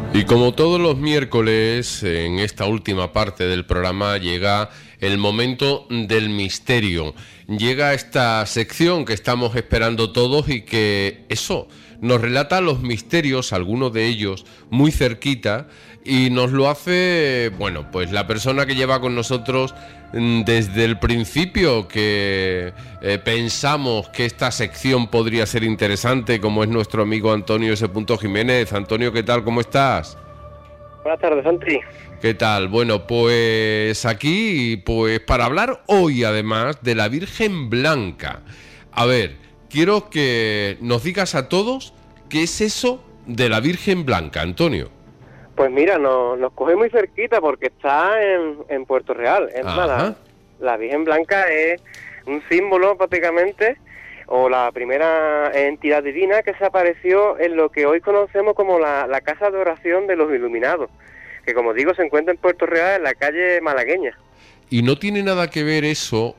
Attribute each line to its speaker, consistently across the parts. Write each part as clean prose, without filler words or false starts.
Speaker 1: Y como todos los miércoles, en esta última parte del programa llega el momento del misterio. Llega esta sección que estamos esperando todos y que nos relata los misterios, algunos de ellos muy cerquita, y nos lo hace, pues la persona que lleva con nosotros desde el principio, que pensamos que esta sección podría ser interesante, como es nuestro amigo Antonio S. Jiménez. Antonio, ¿qué tal? ¿Cómo estás?
Speaker 2: Buenas tardes, Santi.
Speaker 1: ¿Qué tal? Bueno, pues aquí, para hablar hoy además de la Virgen Blanca. A ver, quiero que nos digas a todos qué es eso de la Virgen Blanca, Antonio.
Speaker 2: Pues mira, nos coge muy cerquita porque está en Puerto Real. Es más, la Virgen Blanca es un símbolo prácticamente, o la primera entidad divina que se apareció en lo que hoy conocemos como la Casa de Oración de los Iluminados, que como digo se encuentra en Puerto Real, en la calle malagueña.
Speaker 1: Y no tiene nada que ver eso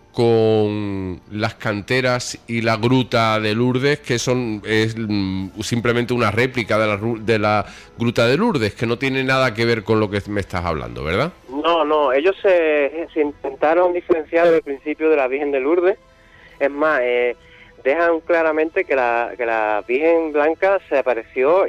Speaker 1: con las canteras y la gruta de Lourdes, que es simplemente una réplica de la gruta de Lourdes, que no tiene nada que ver con lo que me estás hablando, ¿verdad?
Speaker 2: No, ellos se intentaron diferenciar desde el principio de la Virgen de Lourdes. Es más, dejan claramente que la Virgen Blanca se apareció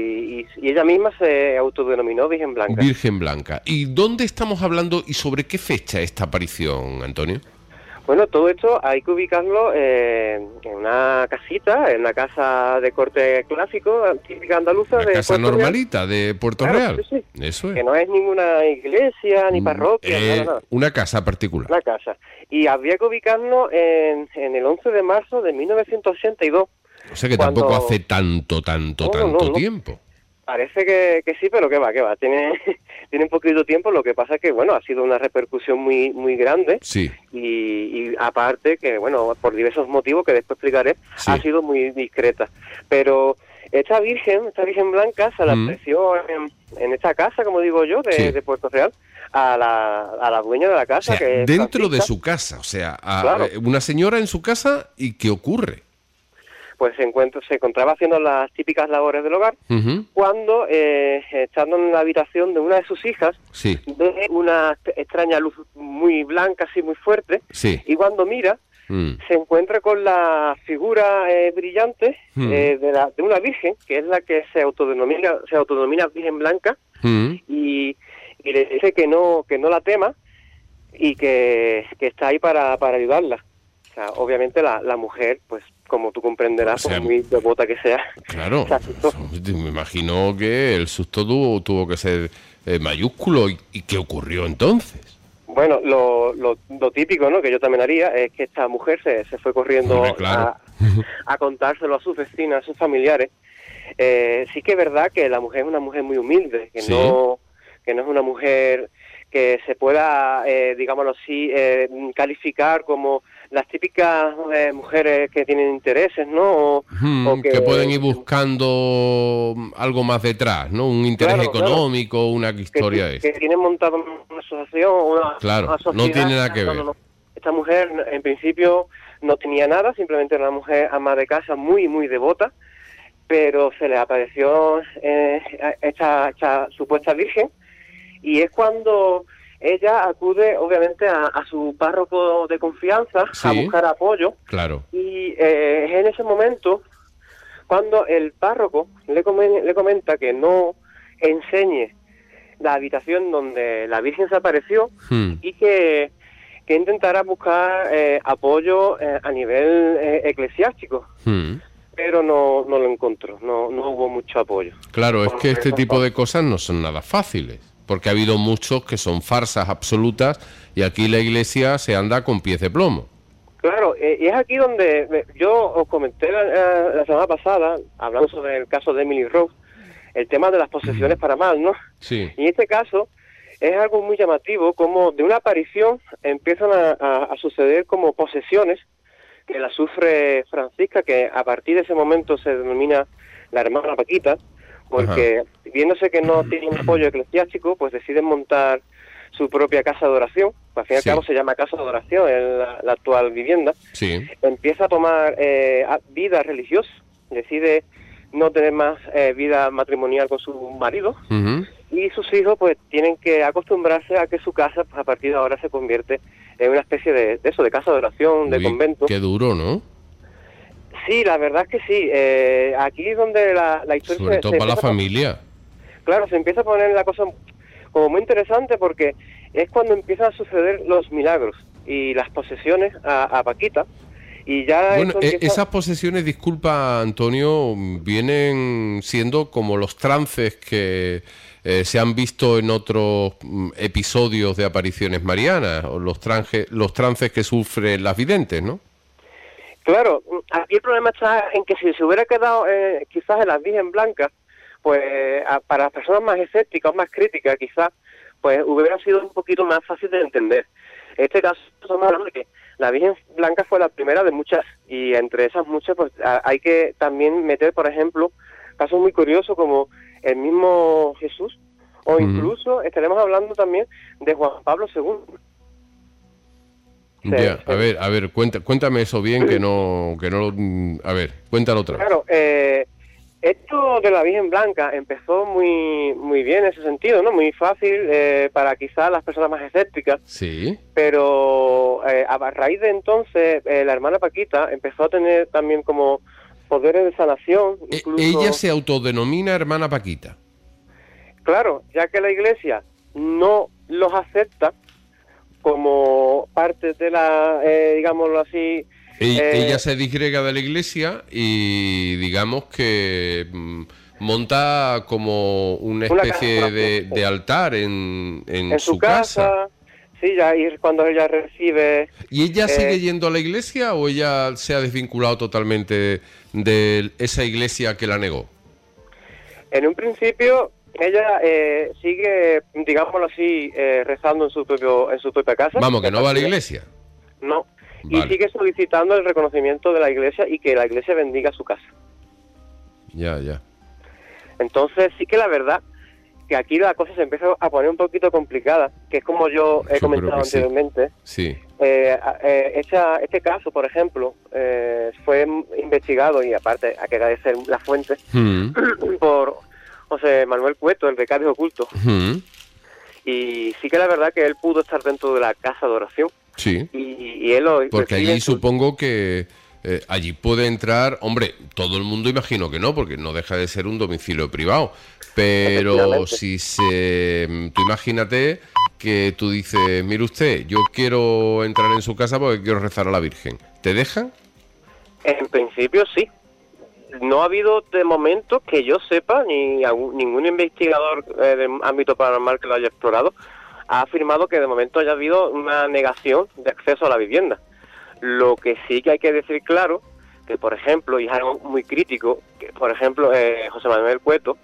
Speaker 2: y ella misma se autodenominó Virgen Blanca.
Speaker 1: Virgen Blanca. ¿Y dónde estamos hablando y sobre qué fecha esta aparición, Antonio?
Speaker 2: Bueno, todo esto hay que ubicarlo en una casita, en una casa de corte clásico, típica andaluza.
Speaker 1: Una casa normalita de Puerto Real.
Speaker 2: Sí.
Speaker 1: Eso es.
Speaker 2: Que no es ninguna iglesia ni parroquia, nada.
Speaker 1: Una casa particular.
Speaker 2: Una casa. Y habría que ubicarlo en el 11 de marzo de 1982.
Speaker 1: O sea que tampoco hace tanto tiempo.
Speaker 2: Parece que sí, pero que va. Tiene un poquito tiempo, lo que pasa es que, ha sido una repercusión muy muy grande.
Speaker 1: Sí.
Speaker 2: Y aparte que, por diversos motivos que después explicaré,
Speaker 1: sí,
Speaker 2: ha sido muy discreta. Pero esta Virgen Blanca se la apareció en esta casa, como digo yo, de Puerto Real, a la dueña de la casa.
Speaker 1: O sea,
Speaker 2: que
Speaker 1: dentro
Speaker 2: Francisca,
Speaker 1: de su casa, o sea,
Speaker 2: claro.
Speaker 1: Una señora en su casa, ¿y qué ocurre?
Speaker 2: Pues se encontraba haciendo las típicas labores del hogar, cuando, estando en la habitación de una de sus hijas,
Speaker 1: sí,
Speaker 2: ve una extraña luz muy blanca, así muy fuerte,
Speaker 1: sí,
Speaker 2: y cuando mira, se encuentra con la figura brillante de una virgen, que es la que se autodenomina Virgen Blanca, y le dice que no la tema, y que está ahí para ayudarla. O sea, obviamente la mujer, pues como tú comprenderás, por muy devota que sea,
Speaker 1: claro,
Speaker 2: se asustó.
Speaker 1: Me imagino que el susto tuvo que ser mayúsculo. ¿Y qué ocurrió entonces?
Speaker 2: Bueno, lo típico, ¿no?, que yo también haría, es que esta mujer se fue corriendo.
Speaker 1: Hombre, claro.
Speaker 2: a contárselo a sus vecinas, a sus familiares. Sí que es verdad que la mujer es una mujer muy humilde, que no es una mujer que se pueda, digámoslo así, calificar como las típicas mujeres que tienen intereses, ¿no? O que
Speaker 1: pueden ir buscando algo más detrás, ¿no? Un interés económico, una historia de
Speaker 2: que tienen montado una asociación, una sociedad.
Speaker 1: No tiene nada que ver.
Speaker 2: No. Esta mujer, en principio, no tenía nada, simplemente era una mujer ama de casa muy, muy devota, pero se le apareció esta supuesta virgen, y es cuando ella acude, obviamente, a su párroco de confianza, a buscar apoyo.
Speaker 1: Claro.
Speaker 2: Y es en ese momento cuando el párroco le comenta que no enseñe la habitación donde la Virgen se apareció, y que intentara buscar apoyo a nivel eclesiástico. Pero no lo encontró, no hubo mucho apoyo.
Speaker 1: Claro, es que este tipo de cosas no son nada fáciles, porque ha habido muchos que son farsas absolutas, y aquí la Iglesia se anda con pies de plomo.
Speaker 2: Claro, y es aquí donde yo os comenté la semana pasada, hablando sobre el caso de Emily Rose, el tema de las posesiones para mal, ¿no?
Speaker 1: Sí.
Speaker 2: Y en este caso es algo muy llamativo, como de una aparición empiezan a suceder como posesiones, que la sufre Francisca, que a partir de ese momento se denomina la hermana Paquita, porque viéndose que no tiene un apoyo eclesiástico, pues deciden montar su propia casa de oración. Al fin y al cabo se llama casa de oración, en la actual vivienda.
Speaker 1: Sí.
Speaker 2: Empieza a tomar vida religiosa, decide no tener más vida matrimonial con su marido.
Speaker 1: Ujú.
Speaker 2: Y sus hijos pues tienen que acostumbrarse a que su casa pues, a partir de ahora se convierte en una especie de eso, de casa de oración, de
Speaker 1: Uy,
Speaker 2: convento.
Speaker 1: qué duro, ¿no?
Speaker 2: Sí, la verdad es que sí. Aquí es donde la historia
Speaker 1: Sobre todo para la familia.
Speaker 2: Claro, se empieza a poner la cosa como muy interesante porque es cuando empiezan a suceder los milagros y las posesiones a Paquita. Y ya
Speaker 1: Bueno,
Speaker 2: eso empieza...
Speaker 1: esas posesiones, disculpa Antonio, vienen siendo como los trances que se han visto en otros episodios de apariciones marianas, o los trances que sufren las videntes, ¿no?
Speaker 2: Claro, aquí el problema está en que si se hubiera quedado quizás en la Virgen Blanca, pues para las personas más escépticas o más críticas quizás, pues hubiera sido un poquito más fácil de entender. En este caso estamos hablando de que la Virgen Blanca fue la primera de muchas, y entre esas muchas pues hay que también meter, por ejemplo, casos muy curiosos como el mismo Jesús, o incluso estaremos hablando también de Juan Pablo II.
Speaker 1: Ya, a ver, cuéntame eso bien, que no, a ver, cuéntalo otra vez.
Speaker 2: Claro, esto de la Virgen Blanca empezó muy bien en ese sentido, ¿no? Muy fácil para quizás las personas más escépticas.
Speaker 1: Sí.
Speaker 2: Pero a raíz de entonces, la hermana Paquita empezó a tener también como poderes de sanación. Incluso,
Speaker 1: Ella se autodenomina hermana Paquita.
Speaker 2: Claro, ya que la Iglesia no los acepta como parte de la, digámoslo así...
Speaker 1: Ella se disgrega de la Iglesia y digamos que monta como una especie de altar en su casa.
Speaker 2: Sí, ya, y cuando ella recibe...
Speaker 1: ¿Y ella sigue yendo a la Iglesia o ella se ha desvinculado totalmente de esa Iglesia que la negó?
Speaker 2: En un principio ella sigue, digámoslo así, rezando en su propia casa.
Speaker 1: Vamos, que no va a la Iglesia.
Speaker 2: No.
Speaker 1: Vale.
Speaker 2: Y sigue solicitando el reconocimiento de la Iglesia y que la Iglesia bendiga su casa.
Speaker 1: Ya.
Speaker 2: Entonces sí que la verdad que aquí la cosa se empieza a poner un poquito complicada, que es como yo he comentado anteriormente.
Speaker 1: Sí.
Speaker 2: Este caso, por ejemplo, fue investigado, y aparte hay que agradecer la fuente, por José Manuel Cueto, el becario oculto. Y sí que la verdad que él pudo estar dentro de la casa de oración.
Speaker 1: Sí.
Speaker 2: Y él lo...
Speaker 1: Porque allí supongo que allí puede entrar, hombre, todo el mundo imagino que no, porque no deja de ser un domicilio privado, pero si tú imagínate que tú dices, mire usted, yo quiero entrar en su casa porque quiero rezar a la Virgen, ¿te dejan?
Speaker 2: En principio sí. No ha habido de momento que yo sepa, ni ningún investigador del ámbito paranormal que lo haya explorado, ha afirmado que de momento haya habido una negación de acceso a la vivienda. Lo que sí que hay que decir claro, que por ejemplo, y es algo muy crítico, que por ejemplo José Manuel Cueto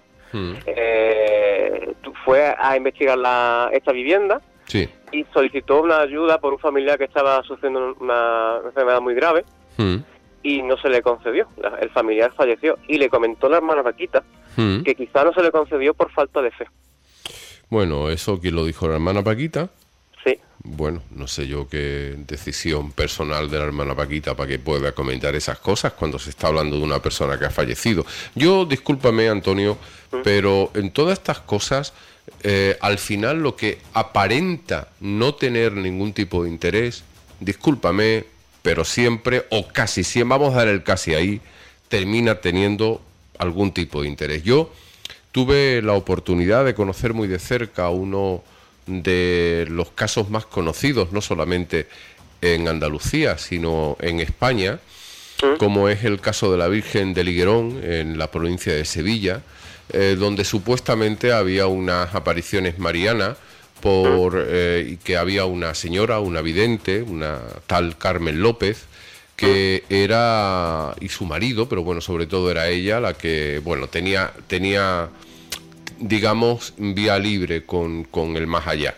Speaker 2: fue a investigar esta vivienda y solicitó una ayuda por un familiar que estaba sufriendo una enfermedad muy grave y no se le concedió. El familiar falleció y le comentó la hermana Paquita que quizá no se le concedió por falta de fe.
Speaker 1: Bueno, ¿eso quién lo dijo? ¿La hermana Paquita?
Speaker 2: Sí.
Speaker 1: Bueno, no sé yo qué decisión personal de la hermana Paquita para que pueda comentar esas cosas cuando se está hablando de una persona que ha fallecido. Yo, discúlpame, Antonio, pero en todas estas cosas, al final lo que aparenta no tener ningún tipo de interés, discúlpame, pero siempre, o casi siempre, vamos a dar el casi ahí, termina teniendo algún tipo de interés. Yo tuve la oportunidad de conocer muy de cerca uno de los casos más conocidos, no solamente en Andalucía, sino en España, como es el caso de la Virgen de Liguerón, en la provincia de Sevilla, donde supuestamente había unas apariciones marianas, y que había una señora, una vidente, una tal Carmen López, que era, y su marido, pero bueno, sobre todo era ella la que, bueno, tenía digamos, vía libre con el más allá.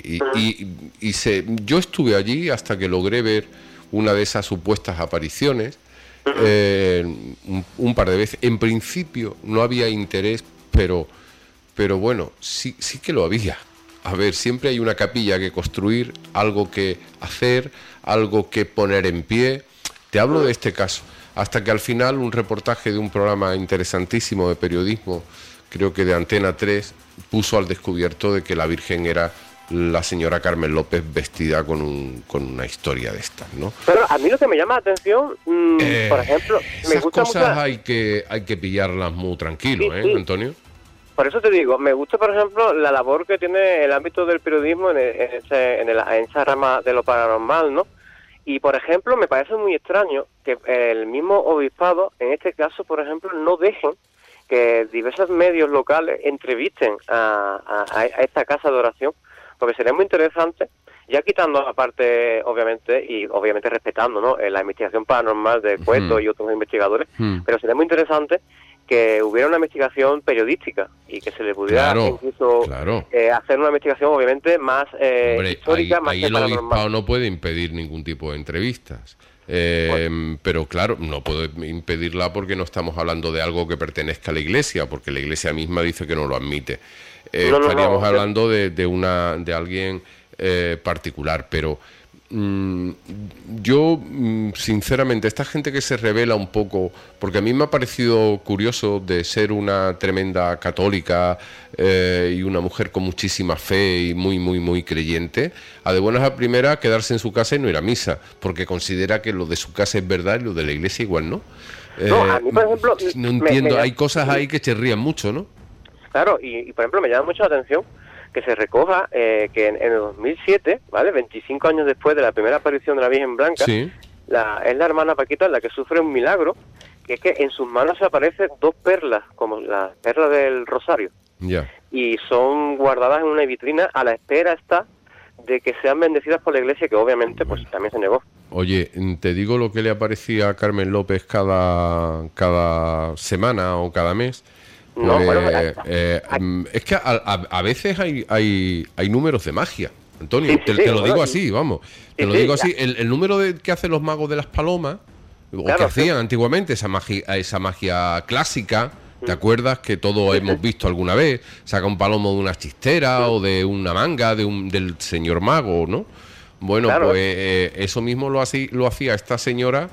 Speaker 1: Yo estuve allí hasta que logré ver una de esas supuestas apariciones, un par de veces. En principio no había interés, pero bueno, sí que lo había. A ver, siempre hay una capilla que construir, algo que hacer, algo que poner en pie. Te hablo de este caso. hasta que al final un reportaje de un programa interesantísimo de periodismo, creo que de Antena 3, puso al descubierto de que la Virgen era la señora Carmen López vestida con una historia de estas, ¿no?
Speaker 2: Pero a mí lo que me llama la atención, por ejemplo, me
Speaker 1: esas
Speaker 2: gusta
Speaker 1: cosas
Speaker 2: mucho...
Speaker 1: hay que pillarlas muy tranquilo,
Speaker 2: Sí, sí.
Speaker 1: Antonio.
Speaker 2: Por eso te digo, me gusta, por ejemplo, la labor que tiene el ámbito del periodismo en esa rama de lo paranormal, ¿no? Y, por ejemplo, me parece muy extraño que el mismo obispado, en este caso, por ejemplo, no dejen que diversos medios locales entrevisten a esta casa de oración, porque sería muy interesante, ya quitando aparte, obviamente respetando, ¿no?, la investigación paranormal de Cueto y otros investigadores, pero sería muy interesante que hubiera una investigación periodística y que se le pudiera incluso hacer una investigación obviamente más histórica, más
Speaker 1: ahí el
Speaker 2: paranormal.
Speaker 1: obispado no puede impedir ningún tipo de entrevistas. Pero claro, no puede impedirla porque no estamos hablando de algo que pertenezca a la Iglesia, porque la Iglesia misma dice que no lo admite. Estaríamos hablando de alguien particular, pero yo sinceramente, esta gente que se revela un poco, porque a mí me ha parecido curioso de ser una tremenda católica y una mujer con muchísima fe y muy creyente, a de buenas a primeras quedarse en su casa y no ir a misa, porque considera que lo de su casa es verdad y lo de la Iglesia igual no.
Speaker 2: A mí, por ejemplo,
Speaker 1: no entiendo, hay cosas ahí que chirrían mucho, ¿no?
Speaker 2: Claro, y por ejemplo me llama mucho la atención que se recoja que en el 2007, ¿vale?, 25 años después de la primera aparición de la Virgen Blanca,
Speaker 1: sí,
Speaker 2: es la hermana Paquita la que sufre un milagro, que es que en sus manos se aparecen dos perlas, como las perlas del rosario, y son guardadas en una vitrina a la espera de que sean bendecidas por la Iglesia, que obviamente pues también se negó.
Speaker 1: Oye, te digo lo que le aparecía a Carmen López cada semana o cada mes.
Speaker 2: No,
Speaker 1: es que a veces hay números de magia, Antonio,
Speaker 2: sí,
Speaker 1: te lo digo así, vamos, te lo digo así, el número que hacen los magos de las palomas, o que hacían antiguamente, esa magia clásica, ¿te acuerdas? Que todos hemos visto alguna vez, saca un palomo de una chistera o de una manga del señor mago, ¿no? Bueno, pues eso mismo lo hacía esta señora,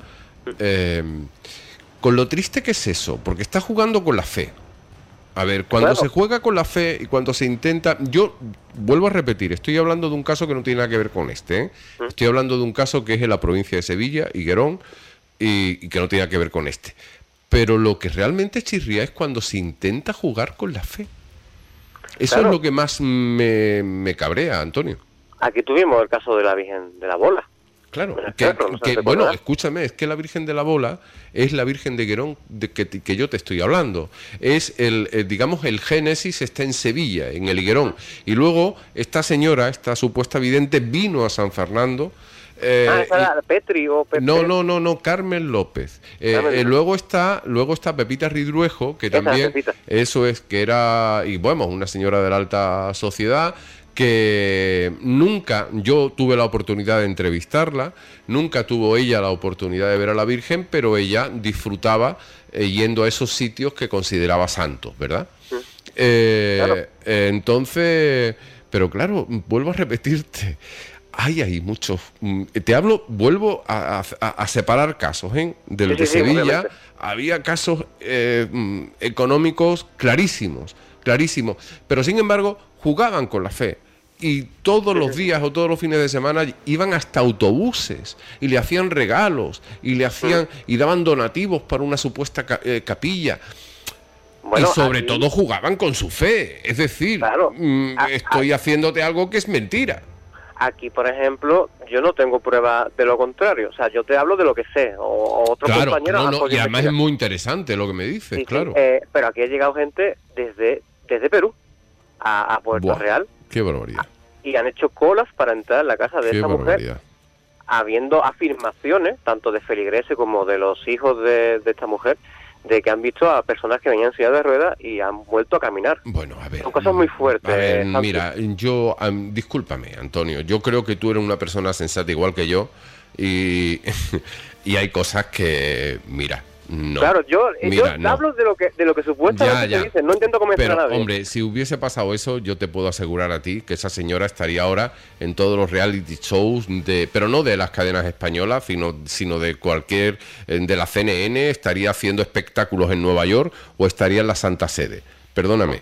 Speaker 1: con lo triste que es eso, porque está jugando con la fe. A ver, cuando se juega con la fe y cuando se intenta... Yo vuelvo a repetir, estoy hablando de un caso que no tiene nada que ver con este, ¿eh? Estoy hablando de un caso que es en la provincia de Sevilla, Higuerón, y que no tiene nada que ver con este. Pero lo que realmente chirría es cuando se intenta jugar con la fe. Eso es lo que más me cabrea, Antonio.
Speaker 2: Aquí tuvimos el caso de la Virgen de la Bola.
Speaker 1: Claro, bueno, escúchame, es que la Virgen de la Bola es la Virgen de Higuerón que yo te estoy hablando. Es digamos, el génesis está en Sevilla, en el Higuerón. Y luego esta señora, esta supuesta vidente, vino a San Fernando.
Speaker 2: ¿Esa era Petri o Petri?
Speaker 1: No, Carmen López. Luego está Pepita Ridruejo, que también, eso es, que era, y bueno, una señora de la alta sociedad, que nunca yo tuve la oportunidad de entrevistarla, nunca tuvo ella la oportunidad de ver a la Virgen, pero ella disfrutaba yendo a esos sitios que consideraba santos, ¿verdad? Entonces, pero claro, vuelvo a repetirte, hay muchos, vuelvo a separar casos, del de Sevilla, obviamente. Había casos económicos clarísimos, pero sin embargo jugaban con la fe. Y todos los días o todos los fines de semana iban hasta autobuses y le hacían regalos y y daban donativos para una supuesta capilla. Bueno, y sobre todo jugaban con su fe. Es decir, estoy haciéndote algo que es mentira.
Speaker 2: Aquí, por ejemplo, yo no tengo prueba de lo contrario. O sea, yo te hablo de lo que sé. O otros compañeros...
Speaker 1: Y además es muy interesante lo que me dices, claro.
Speaker 2: Pero aquí ha llegado gente desde Perú a Puerto Real.
Speaker 1: ¡Qué barbaridad!
Speaker 2: Y han hecho colas para entrar en la casa de esta mujer, habiendo afirmaciones, tanto de feligreses como de los hijos de esta mujer, de que han visto a personas que venían en silla de ruedas y han vuelto a caminar.
Speaker 1: Bueno, a ver...
Speaker 2: Son cosas muy fuertes.
Speaker 1: A ver, mira, yo... discúlpame, Antonio, yo creo que tú eres una persona sensata igual que yo y hay cosas que, mira... No.
Speaker 2: Claro, yo
Speaker 1: no.
Speaker 2: hablo de lo que supuestamente se dice, no intento convencer a nadie.
Speaker 1: Pero, hombre, si hubiese pasado eso, yo te puedo asegurar a ti que esa señora estaría ahora en todos los reality shows, pero no de las cadenas españolas, sino de cualquier, de la CNN, estaría haciendo espectáculos en Nueva York o estaría en la Santa Sede. Perdóname.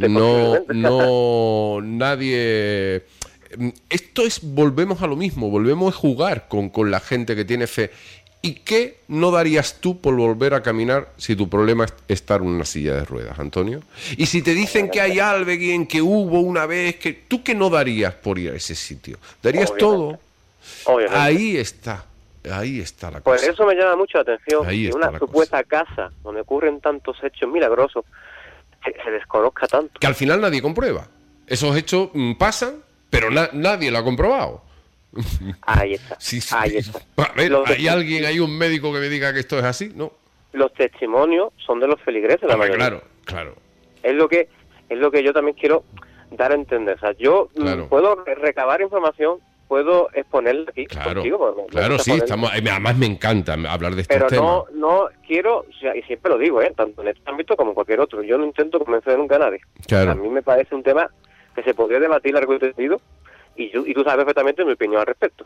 Speaker 1: No, nadie... Esto volvemos a lo mismo, volvemos a jugar con la gente que tiene fe. ¿Y qué no darías tú por volver a caminar si tu problema es estar en una silla de ruedas, Antonio? Y si te dicen que hay alguien que hubo una vez, ¿tú qué no darías por ir a ese sitio? ¿Darías todo?
Speaker 2: Obviamente.
Speaker 1: Ahí está la cosa.
Speaker 2: Pues eso me llama mucho la atención,
Speaker 1: Ahí
Speaker 2: que una supuesta casa donde ocurren tantos hechos milagrosos se desconozca tanto.
Speaker 1: Que al final nadie comprueba. Esos hechos pasan, pero nadie lo ha comprobado.
Speaker 2: Ahí está. Ahí está.
Speaker 1: A ver, ¿hay un médico que me diga que esto es así? No.
Speaker 2: Los testimonios son de los feligreses, la mayoría.
Speaker 1: Claro.
Speaker 2: Es lo que yo también quiero dar a entender. O sea, yo puedo recabar información, puedo exponerla aquí contigo.
Speaker 1: Claro, sí, además me encanta hablar de estos temas.
Speaker 2: Pero no quiero, o sea, y siempre lo digo, tanto en este ámbito como en cualquier otro, yo no intento convencer nunca a nadie. Claro. A mí me parece un tema que se podría debatir largo y tendido, y tú sabes perfectamente mi opinión al respecto.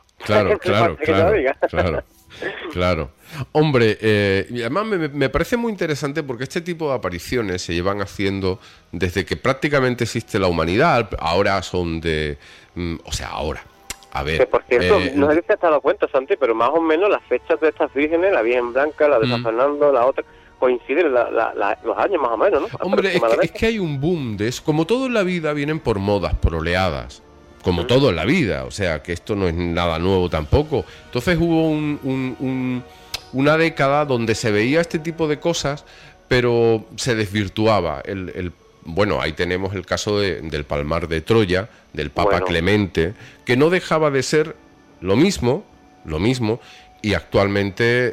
Speaker 1: Claro. Hombre, y además me parece muy interesante porque este tipo de apariciones se llevan haciendo desde que prácticamente existe la humanidad. Ahora son ahora. A ver,
Speaker 2: que por cierto, no sé si te has dado cuenta, Santi, pero más o menos las fechas de estas vírgenes, la Virgen Blanca, la de San Fernando, la otra, coinciden los años más o menos, ¿no?
Speaker 1: Hombre, es que hay un boom de eso. Como todo en la vida vienen por modas, por oleadas. Como todo en la vida, o sea, que esto no es nada nuevo tampoco. Entonces hubo una década donde se veía este tipo de cosas, pero se desvirtuaba. Bueno, ahí tenemos el caso del Palmar de Troya, del Papa Clemente, que no dejaba de ser lo mismo, y actualmente,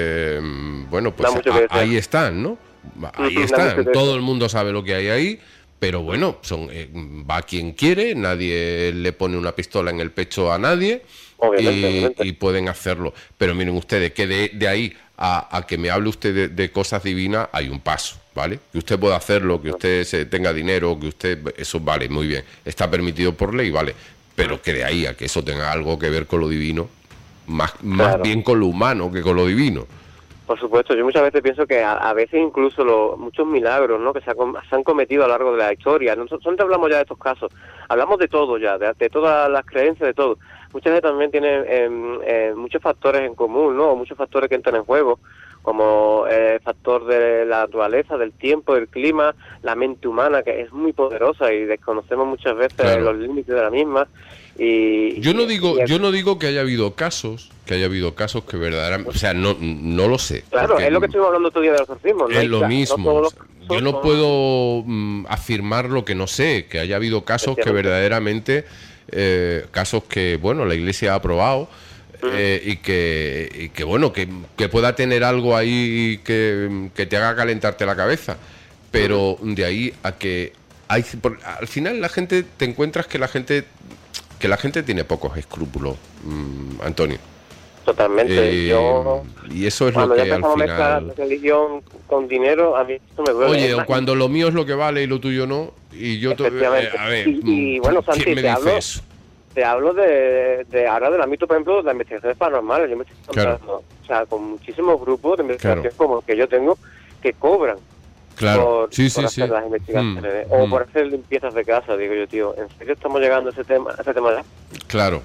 Speaker 1: pues ahí están, ¿no? Ahí están, todo el mundo sabe lo que hay ahí. Pero bueno, va quien quiere, nadie le pone una pistola en el pecho a nadie y pueden hacerlo. Pero miren ustedes, que de ahí a que me hable usted de cosas divinas hay un paso, ¿vale? Que usted pueda hacerlo, que usted tenga dinero, eso vale, muy bien. Está permitido por ley, vale. Pero que de ahí a que eso tenga algo que ver con lo divino, más bien con lo humano que con lo divino.
Speaker 2: Por supuesto, yo muchas veces pienso que a veces incluso muchos milagros, ¿no?, que se han cometido a lo largo de la historia, no solamente hablamos ya de estos casos, hablamos de todo ya, de todas las creencias, de todo. Muchas veces también tienen muchos factores en común, ¿no?, muchos factores que entran en juego, como el factor de la naturaleza, del tiempo, del clima, la mente humana, que es muy poderosa y desconocemos muchas veces los límites de la misma. Yo no
Speaker 1: digo que haya habido casos que verdaderamente, o sea, no lo sé.
Speaker 2: Claro, es lo que estuvimos hablando otro día del exorcismo.
Speaker 1: Es lo mismo. Yo no puedo afirmar lo que no sé, que haya habido casos que verdaderamente, casos que, bueno, la Iglesia ha aprobado, y que bueno, que pueda tener algo ahí que te haga calentarte la cabeza. Pero de ahí a que al final la gente, te encuentras que la gente tiene pocos escrúpulos, Antonio.
Speaker 2: Totalmente.
Speaker 1: Y eso es lo que al final...
Speaker 2: la religión con dinero, a mí esto me duele.
Speaker 1: Oye, cuando lo mío es lo que vale y lo tuyo no, y yo...
Speaker 2: a ver, y bueno, Santi, te hablo de ahora del ámbito, por ejemplo, de las investigaciones paranormales. Yo me estoy encontrando, o sea, con muchísimos grupos de investigación como el que yo tengo, que cobran por hacer las investigaciones, o por hacer limpiezas de casa. Digo yo, tío, ¿en serio estamos llegando a ese tema ya? Claro.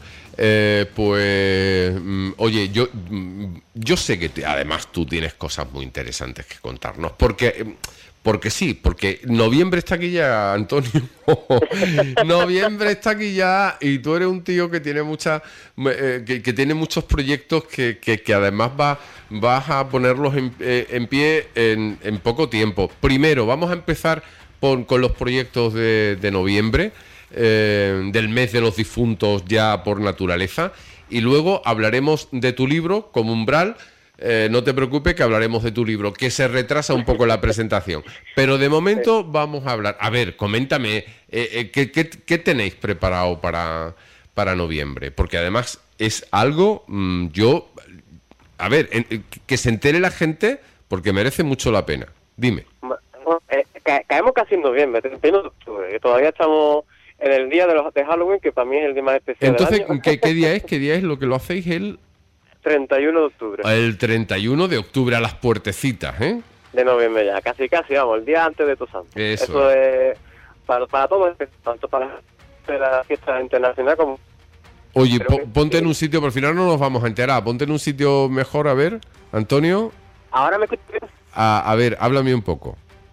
Speaker 1: Oye, yo sé que además tú tienes cosas muy interesantes que contarnos, porque sí, porque noviembre está aquí ya, Antonio. Noviembre está aquí ya, y tú eres un tío que tiene que tiene muchos proyectos que además vas a ponerlos en pie en poco tiempo. Primero, vamos a empezar con los proyectos de noviembre, del mes de los difuntos ya por naturaleza, y luego hablaremos de tu libro como Umbral. No te preocupes, que hablaremos de tu libro, que se retrasa un poco la presentación, pero de momento vamos a hablar. A ver, coméntame, ¿qué tenéis preparado para noviembre? Porque además es algo, yo a ver, que se entere la gente porque merece mucho la pena. Dime.
Speaker 2: Caemos casi en noviembre, 31 de octubre, que todavía estamos en el día de Halloween, que para mí es el día más especial
Speaker 1: Entonces,
Speaker 2: del año.
Speaker 1: ¿qué día es? ¿Qué día es lo que lo hacéis?
Speaker 2: 31 de octubre.
Speaker 1: El 31 de octubre, a las puertecitas, ¿eh?
Speaker 2: De noviembre ya, casi, vamos, el día antes de tu santo. Eso es para todos, tanto para la fiesta internacional como...
Speaker 1: Oye, ponte en un sitio, por final no nos vamos a enterar, ponte en un sitio mejor, a ver, Antonio.
Speaker 2: ¿Ahora me escuchas bien?
Speaker 1: A ver, háblame un poco.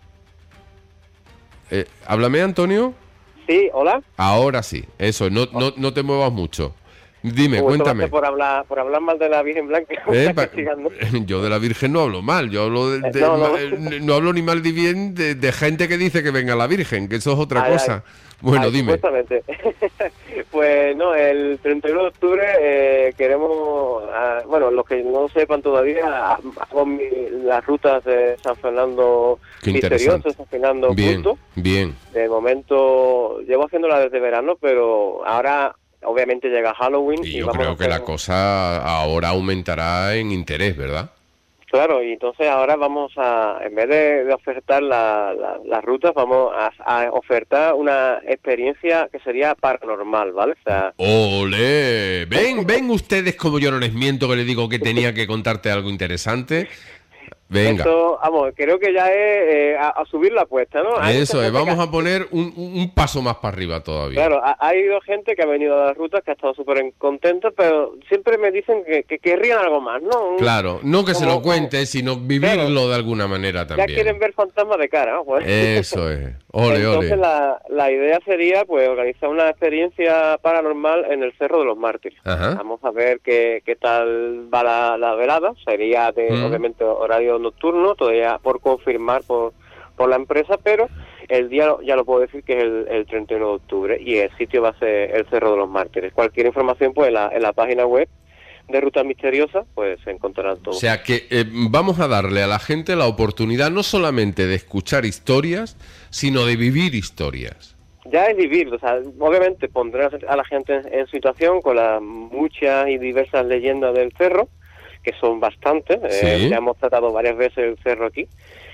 Speaker 1: Háblame, Antonio.
Speaker 2: Sí, hola.
Speaker 1: Ahora sí, eso, no te muevas mucho. Dime, cuéntame.
Speaker 2: Por hablar mal de la Virgen Blanca.
Speaker 1: Yo de la Virgen no hablo mal, yo hablo no hablo ni mal ni bien de gente que dice que venga la Virgen, que eso es otra cosa. Bueno, dime.
Speaker 2: Supuestamente. Pues no, el 31 de octubre queremos, bueno, los que no sepan todavía, hago las rutas de San Fernando Misterioso, San Fernando Oculto.
Speaker 1: Bien.
Speaker 2: De momento llevo haciéndola desde verano, pero ahora... Obviamente llega Halloween.
Speaker 1: Y yo creo que la cosa ahora aumentará en interés, ¿verdad?
Speaker 2: Claro, y entonces ahora vamos a, en vez de ofertar las rutas, vamos a ofertar una experiencia que sería paranormal, ¿vale? O sea...
Speaker 1: ¡Ole! Ven ustedes como yo no les miento que les digo que tenía que contarte algo interesante. Venga.
Speaker 2: Esto, vamos, creo que ya es a subir la apuesta, ¿no?
Speaker 1: Eso es, vamos a poner un paso más para arriba todavía.
Speaker 2: Claro, ha habido gente que ha venido a las rutas que ha estado súper contenta, pero siempre me dicen que querrían algo más, ¿no?
Speaker 1: Claro, no que se lo cuente, sino vivirlo de alguna manera también.
Speaker 2: Ya quieren ver fantasmas de cara, ¿no? Pues.
Speaker 1: Eso es, ole.
Speaker 2: Entonces la idea sería, pues, organizar una experiencia paranormal en el Cerro de los Mártires.
Speaker 1: Ajá.
Speaker 2: Vamos a ver qué tal va la velada, sería obviamente horario nocturno, todavía por confirmar por la empresa, pero el día ya lo puedo decir que es el 31 de octubre y el sitio va a ser el Cerro de los Mártires. Cualquier información pues en la página web de Rutas Misteriosas pues se encontrarán todo.
Speaker 1: O sea que vamos a darle a la gente la oportunidad no solamente de escuchar historias, sino de vivir historias.
Speaker 2: Ya es vivir, o sea, obviamente pondré a la gente en situación con las muchas y diversas leyendas del cerro, que son bastantes,
Speaker 1: ¿Sí?
Speaker 2: ya hemos tratado varias veces el cerro aquí,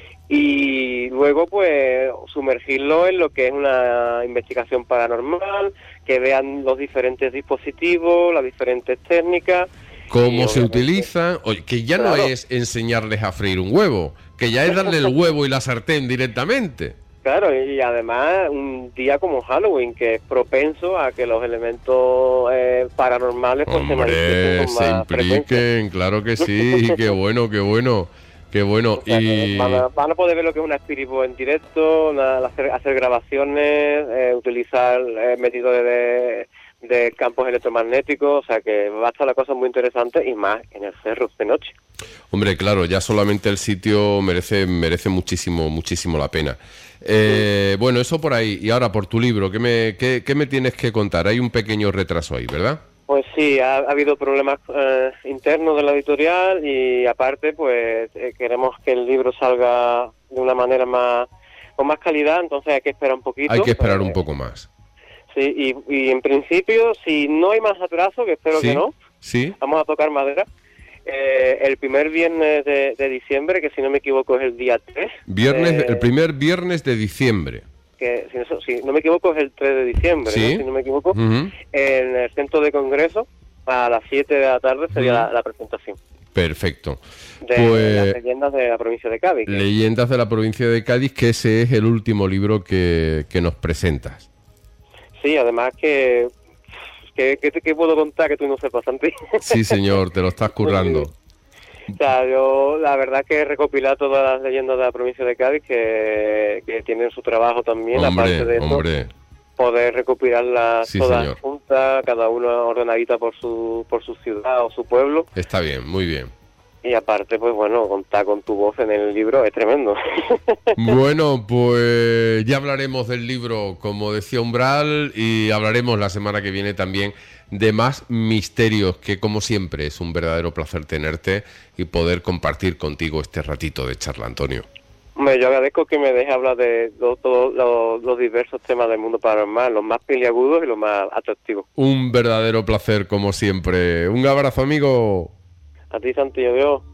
Speaker 2: y luego pues sumergirlo en lo que es una investigación paranormal, que vean los diferentes dispositivos, las diferentes técnicas.
Speaker 1: Cómo se utilizan, oye, que ya no es enseñarles a freír un huevo, que ya es darle el huevo y la sartén directamente.
Speaker 2: Claro, y además un día como Halloween, que es propenso a que los elementos paranormales pues,
Speaker 1: se impliquen, claro que sí, qué bueno. O sea,
Speaker 2: y van a poder ver lo que es una Spirit Box en directo, hacer grabaciones, utilizar medidores de campos electromagnéticos, o sea que va a estar la cosa muy interesante y más en el cerro de noche.
Speaker 1: Hombre, claro, ya solamente el sitio merece muchísimo la pena. Bueno, eso por ahí. Y ahora por tu libro, ¿qué me tienes que contar? Hay un pequeño retraso ahí, ¿verdad?
Speaker 2: Pues sí, ha habido problemas internos de la editorial y aparte pues queremos que el libro salga de una manera con más calidad, entonces hay que esperar un poquito.
Speaker 1: Hay que esperar un poco más.
Speaker 2: Sí, y en principio, si no hay más atraso, que espero que no, vamos a tocar madera, el primer viernes de diciembre, que si no me equivoco es el día 3.
Speaker 1: El primer viernes de diciembre.
Speaker 2: Que si no me equivoco es el 3 de diciembre, ¿no? Si no me equivoco, en el centro de congreso a las 7 de la tarde sería la presentación.
Speaker 1: Perfecto.
Speaker 2: De las leyendas de la provincia de Cádiz.
Speaker 1: Leyendas de la provincia de Cádiz, que ese es el último libro que nos presentas.
Speaker 2: Sí, además ¿qué puedo contar que tú no sepas, Santi?
Speaker 1: Sí, señor, te lo estás currando.
Speaker 2: O sea, yo la verdad que he recopilado todas las leyendas de la provincia de Cádiz que tienen su trabajo también, aparte de eso, poder recopilarlas todas juntas, cada una ordenadita por su ciudad o su pueblo.
Speaker 1: Está bien, muy bien.
Speaker 2: Y aparte, pues bueno, contar con tu voz en el libro es tremendo.
Speaker 1: Bueno, pues ya hablaremos del libro, como decía Umbral, y hablaremos la semana que viene también de más misterios, que como siempre es un verdadero placer tenerte y poder compartir contigo este ratito de charla, Antonio.
Speaker 2: Hombre, yo agradezco que me deje hablar de todos los diversos temas del mundo paranormal, los más peliagudos y los más atractivos.
Speaker 1: Un verdadero placer, como siempre. Un abrazo, amigo.
Speaker 2: A ti, Santi, yo veo.